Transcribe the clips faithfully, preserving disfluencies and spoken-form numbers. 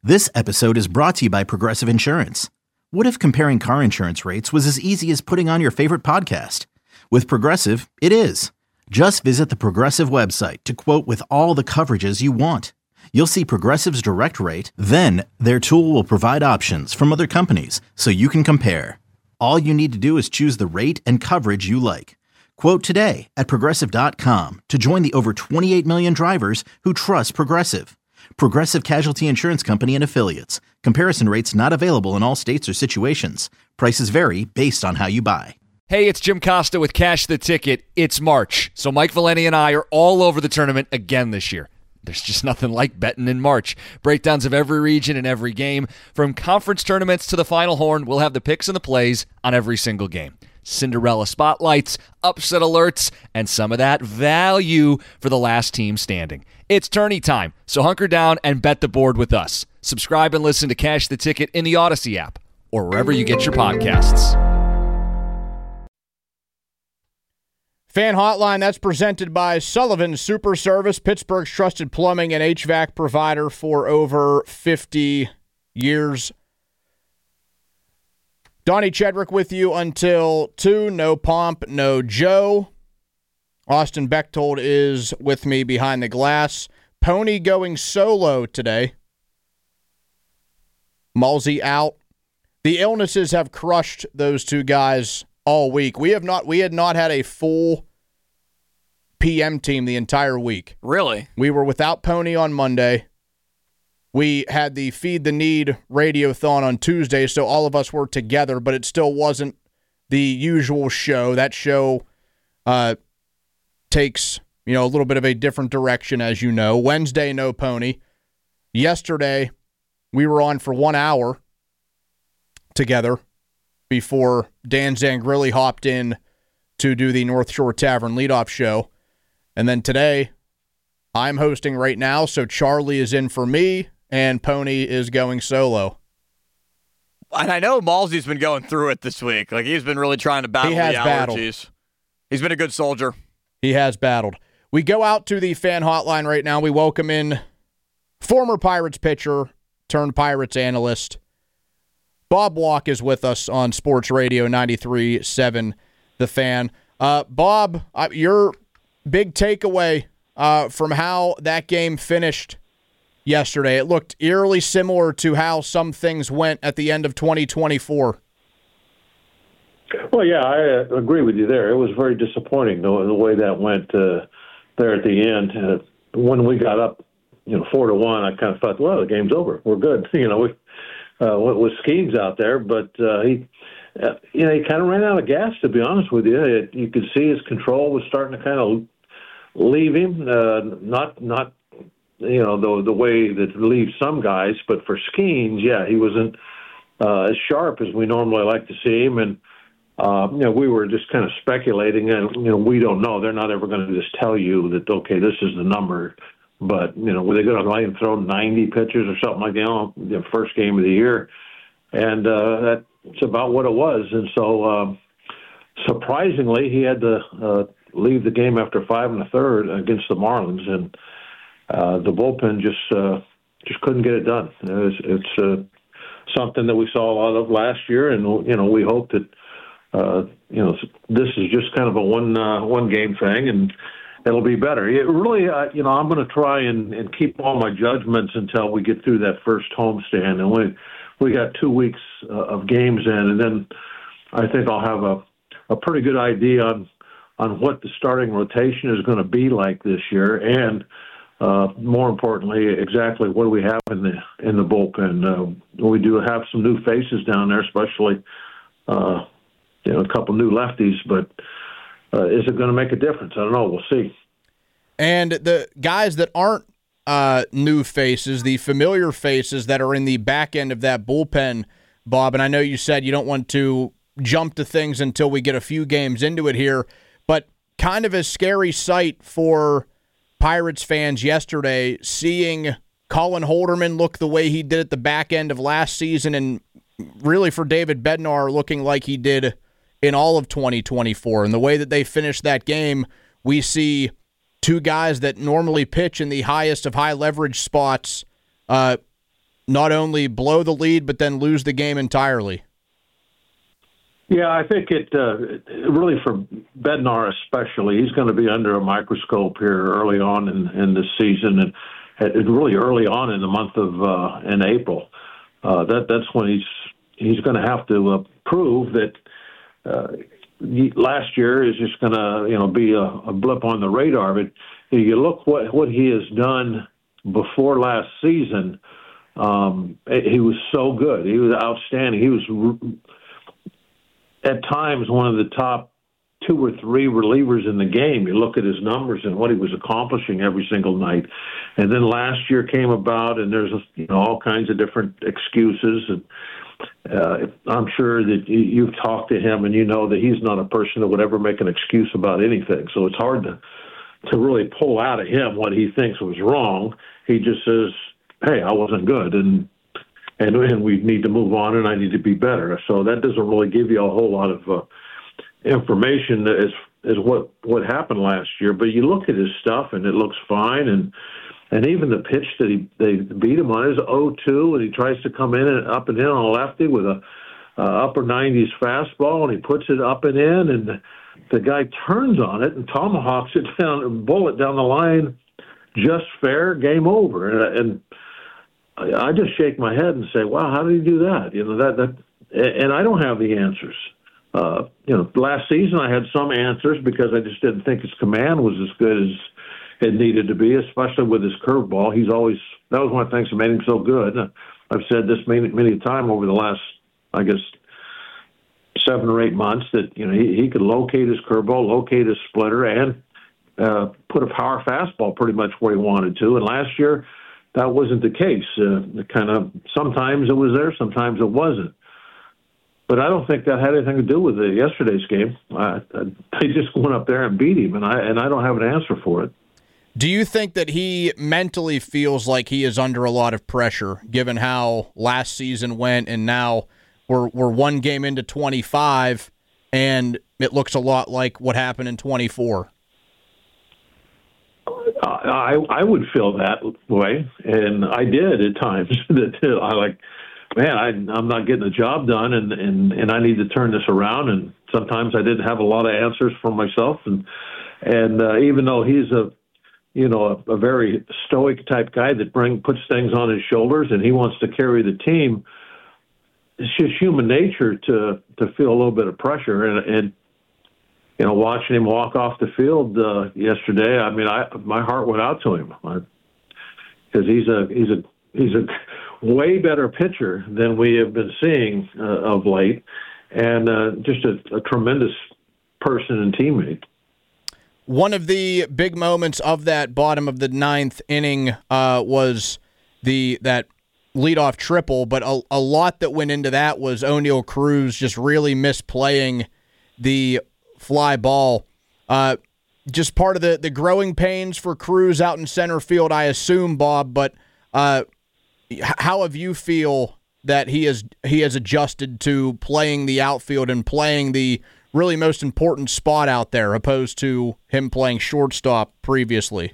This episode is brought to you by Progressive Insurance. What if comparing car insurance rates was as easy as putting on your favorite podcast? With Progressive, it is. Just visit the Progressive website to quote with all the coverages you want. You'll see Progressive's direct rate, then their tool will provide options from other companies so you can compare. All you need to do is choose the rate and coverage you like. Quote today at progressive dot com to join the over twenty-eight million drivers who trust Progressive. Progressive Casualty Insurance Company and Affiliates. Comparison rates not available in all states or situations. Prices vary based on how you buy. Hey, it's Jim Costa with Cash the Ticket. It's March, so Mike Valeni and I are all over the tournament again this year. There's just nothing like betting in March. Breakdowns of every region and every game. From conference tournaments to the Final Horn, we'll have the picks and the plays on every single game. Cinderella spotlights, upset alerts, and some of that value for the last team standing. It's tourney time, so hunker down and bet the board with us. Subscribe and listen to Cash the Ticket in the Odyssey app or wherever you get your podcasts. Fan Hotline, that's presented by Sullivan Super Service, Pittsburgh's trusted plumbing and H V A C provider for over fifty years. Donnie Chedrick with you until two. No Pomp, no Joe. Austin Bechtold is with me behind the glass. Pony going solo today. Malsey out. The illnesses have crushed those two guys all week. We have not. We had not had a full P M team the entire week. Really? We were without Pony on Monday. We had the Feed the Need radiothon on Tuesday, so all of us were together, but it still wasn't the usual show. That show uh, takes, you know, a little bit of a different direction, as you know. Wednesday, no Pony. Yesterday, we were on for one hour together before Dan Zangrilli hopped in to do the North Shore Tavern leadoff show. And then today, I'm hosting right now, so Charlie is in for me, and Pony is going solo. And I know Malsey's been going through it this week. Like, he's been really trying to battle he has the allergies. Battled. He's been a good soldier. He has battled. We go out to the fan hotline right now. We welcome in former Pirates pitcher turned Pirates analyst. Bob Walk is with us on Sports Radio ninety-three point seven, The Fan. Uh, Bob, uh, your big takeaway uh, from how that game finished yesterday. It looked eerily similar to how some things went at the end of twenty twenty-four. Well, yeah, I uh, agree with you there. It was very disappointing, the, the way that went uh, there at the end. Uh, when we got up, you know, four to one, I kind of thought, well, the game's over. We're good. You know, we uh, went with Skeens out there, but uh, he, uh, you know, he kind of ran out of gas. To be honest with you, it, you could see his control was starting to kind of leave him. Uh, not, not, you know, the the way that leaves some guys, but for Skeens, yeah, he wasn't uh, as sharp as we normally like to see him, and. Uh, you know, we were just kind of speculating, and you know, we don't know. They're not ever going to just tell you that, okay, this is the number. But you know, were they going to let him throw ninety pitches or something like that on the first game of the year? And uh, that's about what it was. And so, um, surprisingly, he had to uh, leave the game after five and a third against the Marlins, and uh, the bullpen just uh, just couldn't get it done. It's, it's uh, something that we saw a lot of last year, and you know, we hope that. Uh, you know, this is just kind of a one uh, one game thing, and it'll be better. It really, uh, you know, I'm going to try and, and keep all my judgments until we get through that first homestand, and we we got two weeks uh, of games in, and then I think I'll have a, a pretty good idea on on what the starting rotation is going to be like this year, and uh, more importantly, exactly what do we have in the in the bullpen. Uh, we do have some new faces down there, especially. Uh, You know, a couple new lefties, but uh, is it going to make a difference? I don't know. We'll see. And the guys that aren't uh, new faces, the familiar faces that are in the back end of that bullpen, Bob, and I know you said you don't want to jump to things until we get a few games into it here, but kind of a scary sight for Pirates fans yesterday, seeing Colin Holderman look the way he did at the back end of last season, and really for David Bednar looking like he did in all of twenty twenty-four. And the way that they finished that game, we see two guys that normally pitch in the highest of high leverage spots uh, not only blow the lead, but then lose the game entirely. Yeah, I think it uh, really for Bednar especially, he's going to be under a microscope here early on in, in this season, and, and really early on in the month of uh, in April. Uh, that that's when he's he's going to have to uh, prove that uh, he, last year is just going to you know be a, a blip on the radar. But you look what what he has done before last season. Um, he was so good. He was outstanding. He was at times one of the top two or three relievers in the game. You look at his numbers and what he was accomplishing every single night. And then last year came about, and there's you know all kinds of different excuses. And uh, I'm sure that you've talked to him, and you know that he's not a person that would ever make an excuse about anything. So it's hard to to really pull out of him what he thinks was wrong. He just says, "Hey, I wasn't good," and and and we need to move on, and I need to be better. So that doesn't really give you a whole lot of uh, information as as what what happened last year. But you look at his stuff, and it looks fine, and and even the pitch that he they beat him on is oh two, and he tries to come in and up and in on a lefty with a uh, upper nineties fastball, and he puts it up and in, and the, the guy turns on it and tomahawks it down, bullet down the line, just fair, game over, and. and I just shake my head and say, "Wow, how did he do that?" You know that that, and I don't have the answers. Uh, you know, last season I had some answers because I just didn't think his command was as good as it needed to be, especially with his curveball. He's always that was one of the things that made him so good. I've said this many many times over the last, I guess, seven or eight months that you know he, he could locate his curveball, locate his splitter, and uh, put a power fastball pretty much where he wanted to. And last year, that wasn't the case. Uh, kind of sometimes it was there, sometimes it wasn't. But I don't think that had anything to do with the yesterday's game. Uh, they just went up there and beat him, and I and I don't have an answer for it. Do you think that he mentally feels like he is under a lot of pressure, given how last season went, and now we're we're one game into twenty-five, and it looks a lot like what happened in twenty-four? I I would feel that way, and I did at times. That I like, man, I, I'm not getting the job done, and, and, and I need to turn this around. And sometimes I didn't have a lot of answers for myself, and and uh, even though he's a you know a, a very stoic type guy that bring puts things on his shoulders, and he wants to carry the team, it's just human nature to to feel a little bit of pressure, and and. You know, watching him walk off the field uh, yesterday, I mean, I my heart went out to him because he's a he's a he's a way better pitcher than we have been seeing uh, of late, and uh, just a, a tremendous person and teammate. One of the big moments of that bottom of the ninth inning uh, was the that leadoff triple, but a, a lot that went into that was O'Neal Cruz just really misplaying the fly ball. Uh, just part of the, the growing pains for Cruz out in center field, I assume, Bob, but uh, how have you feel that he has he has adjusted to playing the outfield and playing the really most important spot out there opposed to him playing shortstop previously?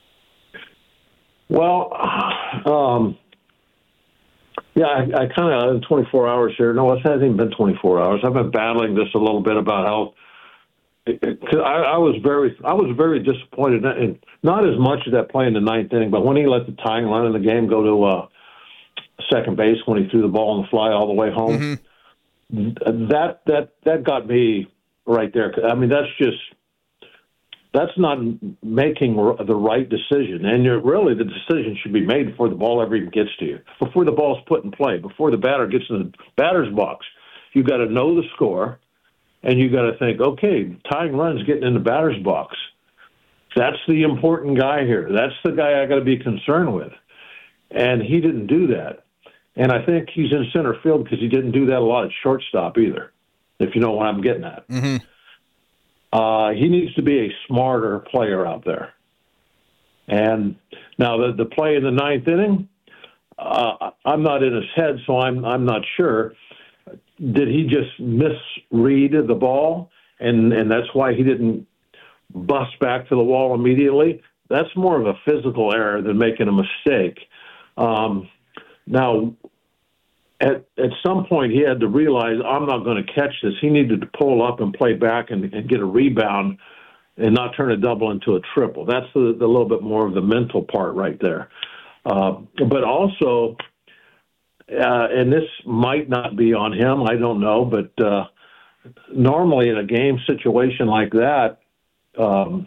Well, um, yeah, I, I kind of, twenty-four hours here. No, it hasn't even been twenty-four hours. I've been battling this a little bit about how Cause I, I was very, I was very disappointed, and not as much as that play in the ninth inning, but when he let the tying run in the game go to uh, second base when he threw the ball on the fly all the way home, mm-hmm. that that that got me right there. I mean, that's just that's not making the right decision, and you're really the decision should be made before the ball ever even gets to you, before the ball's put in play, before the batter gets in the batter's box. You got to know the score. And you got to think, okay, tying runs getting in the batter's box. That's the important guy here. That's the guy I got to be concerned with. And he didn't do that. And I think he's in center field because he didn't do that a lot at shortstop either, if you know what I'm getting at. Mm-hmm. Uh, he needs to be a smarter player out there. And now the, the play in the ninth inning, uh, I'm not in his head, so I'm I'm not sure. Did he just misread the ball, and, and that's why he didn't bust back to the wall immediately? That's more of a physical error than making a mistake. Um, Now, at at some point, he had to realize, I'm not going to catch this. He needed to pull up and play back and, and get a rebound and not turn a double into a triple. That's the, the little bit more of the mental part right there. Uh, but also, uh, and this might not be on him, I don't know, but uh, normally in a game situation like that, um,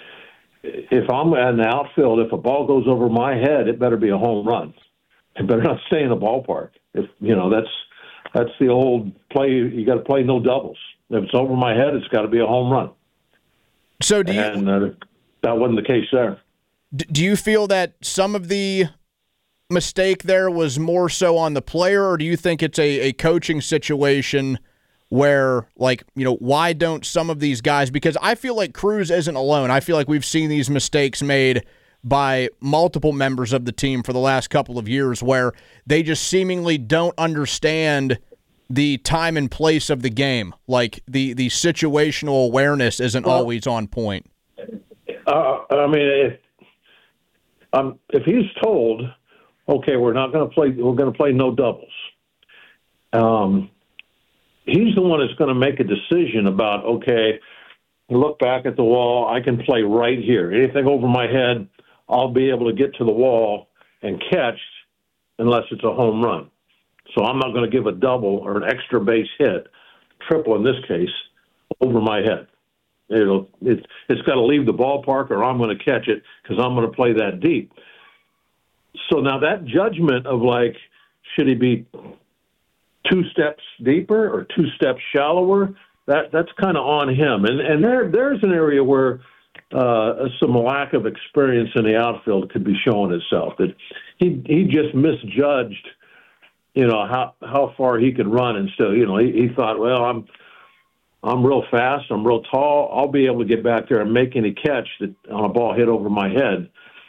if I'm in the outfield, if a ball goes over my head, it better be a home run. It better not stay in the ballpark. If you know, that's that's the old play. You got to play no doubles. If it's over my head, it's got to be a home run. So do you? And uh, that wasn't the case there. Do you feel that some of the mistake there was more so on the player, or do you think it's a, a coaching situation where, like, you know, why don't some of these guys? Because I feel like Cruz isn't alone. I feel like we've seen these mistakes made by multiple members of the team for the last couple of years where they just seemingly don't understand the time and place of the game. Like the, the situational awareness isn't well, always on point. Uh, I mean, if um, if he's told, okay, we're not going to play, we're going to play no doubles. Um, he's the one that's going to make a decision about, okay, look back at the wall. I can play right here. Anything over my head, I'll be able to get to the wall and catch unless it's a home run. So I'm not going to give a double or an extra base hit, triple in this case, over my head. It'll, it, it's got to leave the ballpark or I'm going to catch it because I'm going to play that deep. So now that judgment of, like, should he be two steps deeper or two steps shallower, that that's kind of on him. And and there there's an area where uh, some lack of experience in the outfield could be showing itself. That he he just misjudged, you know, how how far he could run, and still, you know, he, he thought, well, I'm I'm real fast, I'm real tall, I'll be able to get back there and make any catch that on a ball hit over my head.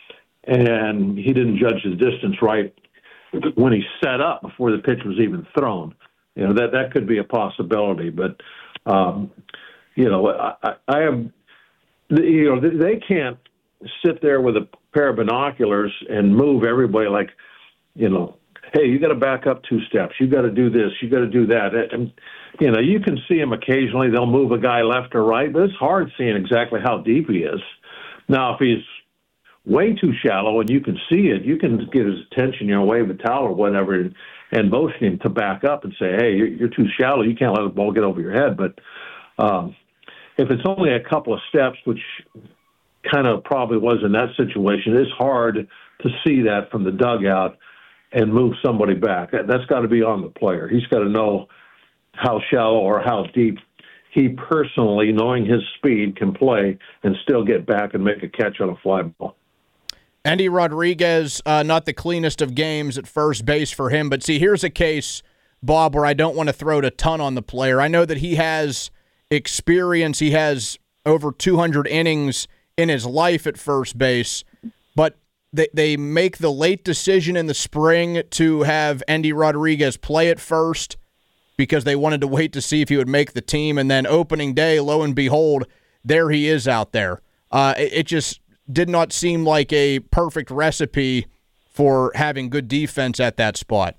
And he didn't judge the distance right when he set up before the pitch was even thrown. You know, that that could be a possibility. But, um, you know, I, I have, you know, they can't sit there with a pair of binoculars and move everybody like, you know, hey, you got to back up two steps. You got to do this. You got to do that. And, you know, you can see them occasionally. They'll move a guy left or right, but it's hard seeing exactly how deep he is. Now, if he's way too shallow and you can see it, you can get his attention, you know, wave a towel or whatever, and, and motion him to back up and say, hey, you're, you're too shallow. You can't let the ball get over your head. But um, if it's only a couple of steps, which kind of probably was in that situation, it's hard to see that from the dugout and move somebody back. That's got to be on the player. He's got to know how shallow or how deep he personally, knowing his speed, can play and still get back and make a catch on a fly ball. Endy Rodriguez, uh, not the cleanest of games at first base for him, but see, here's a case, Bob, where I don't want to throw it a ton on the player. I know that he has experience. He has over two hundred innings in his life at first base, but they, they make the late decision in the spring to have Endy Rodriguez play at first because they wanted to wait to see if he would make the team, and then opening day, lo and behold, there he is out there. Uh, it, it just did not seem like a perfect recipe for having good defense at that spot.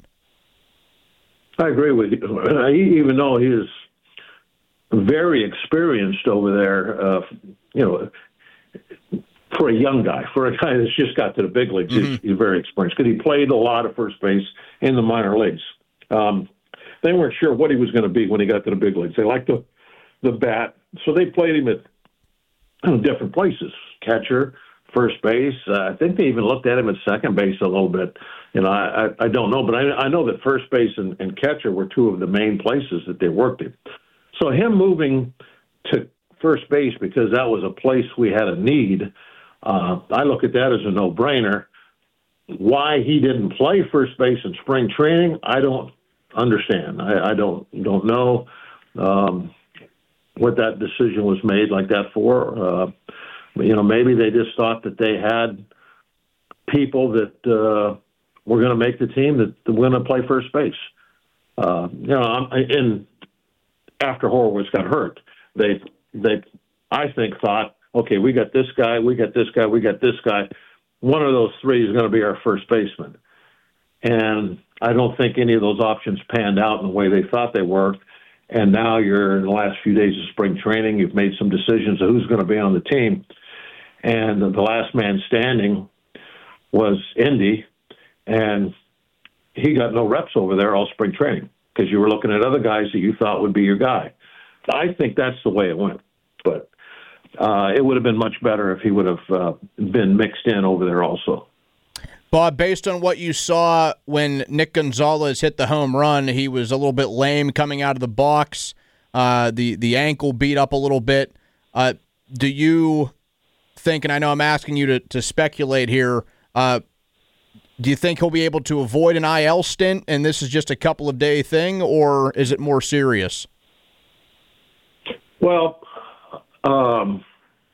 I agree with you. Even though he is very experienced over there, uh, you know, for a young guy, for a guy that's just got to the big leagues, mm-hmm. he's, he's very experienced because he played a lot of first base in the minor leagues. Um, they weren't sure what he was going to be when he got to the big leagues. They liked the the bat, so they played him at different places. Catcher, first base. Uh, I think they even looked at him at second base a little bit. You know, I, I, I don't know, but I, I know that first base and, and catcher were two of the main places that they worked in. So him moving to first base because that was a place we had a need, uh, I look at that as a no-brainer. Why he didn't play first base in spring training, I don't understand. I, I don't don't know um, what that decision was made like that for. Uh, You know, maybe they just thought that they had people that uh, were going to make the team that were going to play first base. Uh, you know, and after Horowitz got hurt, they they I think thought, okay, we got this guy, we got this guy, we got this guy. One of those three is going to be our first baseman. And I don't think any of those options panned out in the way they thought they were. And now you're in the last few days of spring training. You've made some decisions of who's going to be on the team. And the last man standing was Indy, and he got no reps over there all spring training because you were looking at other guys that you thought would be your guy. I think that's the way it went. But uh, it would have been much better if he would have uh, been mixed in over there also. Bob, based on what you saw when Nick Gonzalez hit the home run, he was a little bit lame coming out of the box. Uh, the, the ankle beat up a little bit. Uh, do you think, and I know I'm asking you to, to speculate here, uh, do you think he'll be able to avoid an I L stint and this is just a couple of day thing, or is it more serious? Well, um,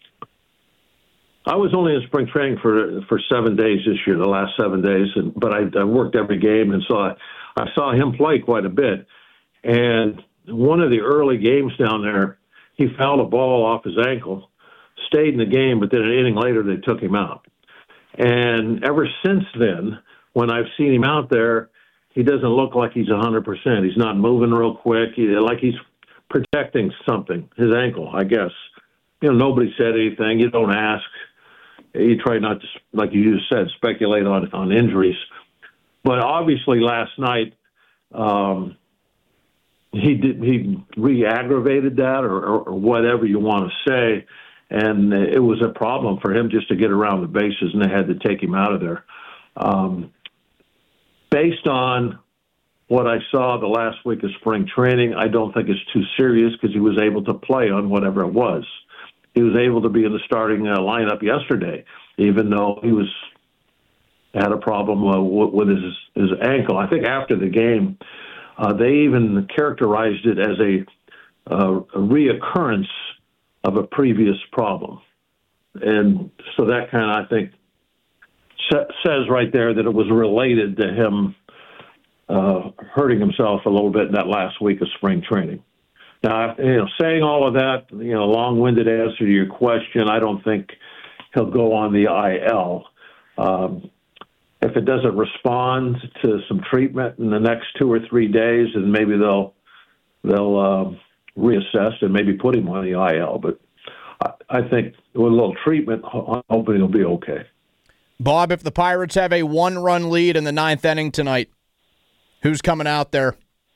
I was only in spring training for for seven days this year, the last seven days, and, but I, I worked every game and saw I saw him play quite a bit. And one of the early games down there, he fouled a ball off his ankle, stayed in the game, but then an inning later they took him out. And ever since then, when I've seen him out there, he doesn't look like he's one hundred percent. He's not moving real quick, he, like he's protecting something, his ankle, I guess. You know, nobody said anything. You don't ask. You try not to, like you just said, speculate on, on injuries. But obviously last night, um, he did he re-aggravated that or, or, or whatever you want to say, and it was a problem for him just to get around the bases, and they had to take him out of there. Um, based on what I saw the last week of spring training, I don't think it's too serious because he was able to play on whatever it was. He was able to be in the starting uh, lineup yesterday, even though he was had a problem uh, w- with his his ankle. I think after the game, uh, they even characterized it as a, uh, a reoccurrence of a previous problem, and so that kind of I think sa- says right there that it was related to him uh, hurting himself a little bit in that last week of spring training. Now, you know, saying all of that, you know, long-winded answer to your question, I don't think he'll go on the I L. Um, if it doesn't respond to some treatment in the next two or three days, then maybe they'll they'll uh, reassess and maybe put him on the I L. But I, I think with a little treatment, I'm hoping he'll be okay. Bob, if the Pirates have a one-run lead in the ninth inning tonight, who's coming out there?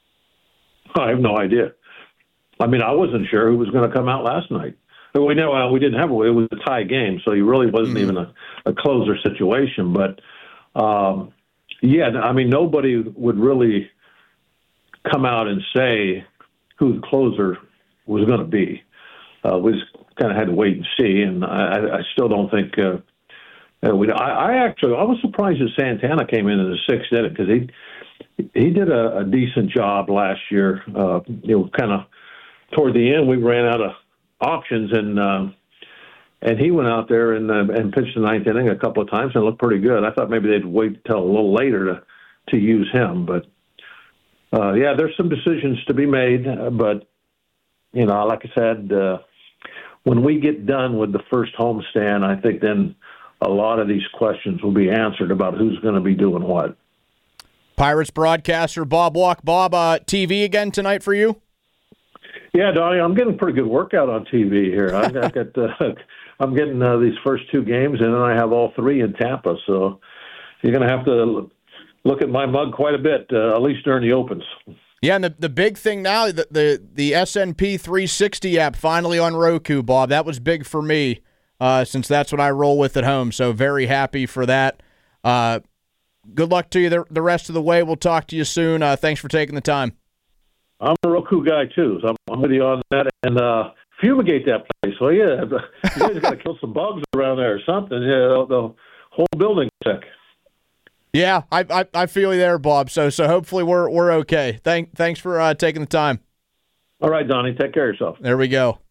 I have no idea. I mean, I wasn't sure who was going to come out last night. We know well, we didn't have a, it was a tie game, so it really wasn't mm-hmm. even a, a closer situation. But um, yeah, I mean, nobody would really come out and say who the closer was going to be. Uh, we just kind of had to wait and see, and I, I still don't think. Uh, uh, we. I, I actually I was surprised that Santana came in in the sixth inning because he he did a, a decent job last year. Uh, you know, kind of. Toward the end, we ran out of options, and uh, and he went out there and uh, and pitched the ninth inning a couple of times and looked pretty good. I thought maybe they'd wait till a little later to to use him, but uh, yeah, there's some decisions to be made. Uh, but you know, like I said, uh, when we get done with the first homestand, I think then a lot of these questions will be answered about who's going to be doing what. Pirates broadcaster Bob Walk. Bob, uh, T V again tonight for you? Yeah, Donnie, I'm getting a pretty good workout on T V here. I got, uh, I'm getting uh, these first two games, and then I have all three in Tampa. So you're going to have to look at my mug quite a bit, uh, at least during the opens. Yeah, and the, the big thing now, the, the, the S N P three sixty app finally on Roku, Bob. That was big for me uh, since that's what I roll with at home. So very happy for that. Uh, good luck to you the, the rest of the way. We'll talk to you soon. Uh, thanks for taking the time. I'm a Roku guy, too, so I'm, I'm with you on that. And uh, fumigate that place. So, yeah, you guys got to kill some bugs around there or something. Yeah, the whole building's sick. Yeah, I, I I feel you there, Bob. So so hopefully we're we're okay. Thank, thanks for uh, taking the time. All right, Donnie. Take care of yourself. There we go.